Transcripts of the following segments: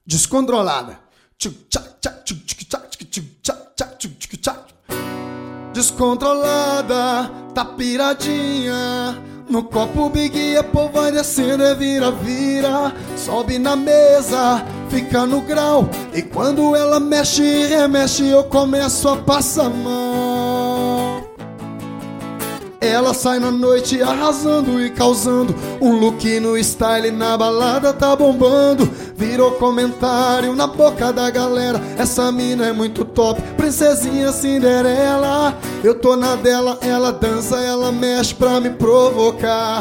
Descontrolada. Descontrolada, tá piradinha. No copo Big Apple vai descendo e vira. Sobe na mesa, fica no grau. E quando ela mexe e remexe, eu começo a passar mal. Ela sai na noite arrasando e causando um look no style, na balada tá bombando. Virou comentário na boca da galera: essa mina é muito top, princesinha Cinderela. Eu tô na dela, ela dança, ela mexe pra me provocar.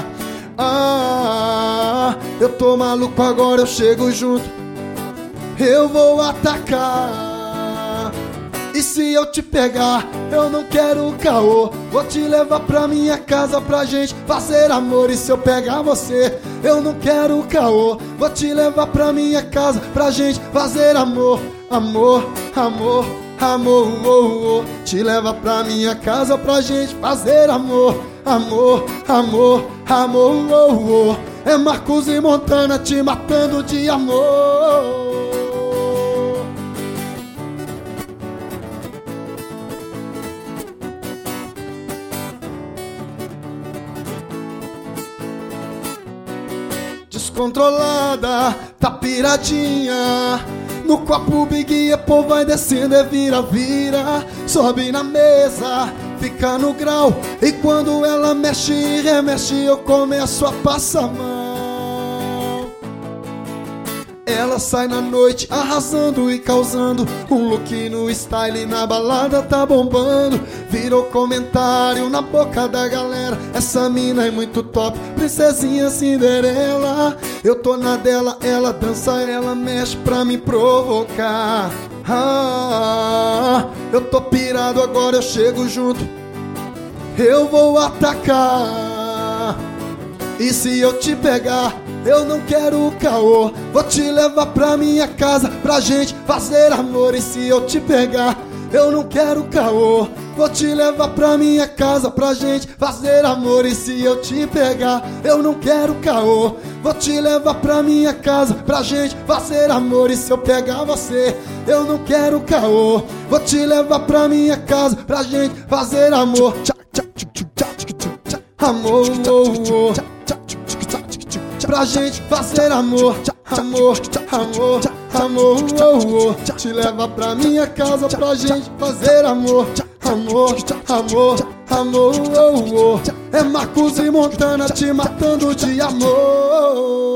Eu tô maluco agora, eu chego junto, eu vou atacar. E se eu te pegar, eu não quero caô. Vou te levar pra minha casa pra gente fazer amor. E se eu pegar você, eu não quero caô. Vou te levar pra minha casa pra gente fazer amor. Amor, amor, amor, oh, oh. Te leva pra minha casa pra gente fazer amor. Amor, amor, amor, oh, oh. É Marcos e Montana te matando de amor. Descontrolada, tá piradinha. No copo Big Apple vai descendo e vira. Sobe na mesa, fica no grau. E quando ela mexe e remexe, eu começo a passar mal. Ela sai na noite arrasando e causando um look no style, na balada tá bombando. Virou comentário na boca da galera: essa mina é muito top, princesinha Cinderela. Eu tô na dela, ela dança, ela mexe pra me provocar. Eu tô pirado agora, eu chego junto, eu vou atacar. E se eu te pegar, eu não quero caô. Vou te levar pra minha casa pra gente fazer amor. E se eu te pegar, eu não quero caô. Vou te levar pra minha casa pra gente fazer amor. E se eu te pegar, eu não quero caô. Vou te levar pra minha casa pra gente fazer amor. E se eu pegar você, eu não quero caô. Vou te levar pra minha casa pra gente fazer amor. Amor, oh, oh. Pra gente fazer amor. Amor, amor, amor, oh, oh. Te leva pra minha casa pra gente fazer amor. Amor, amor, amor, oh, oh. É Marcos e Montana te matando de amor.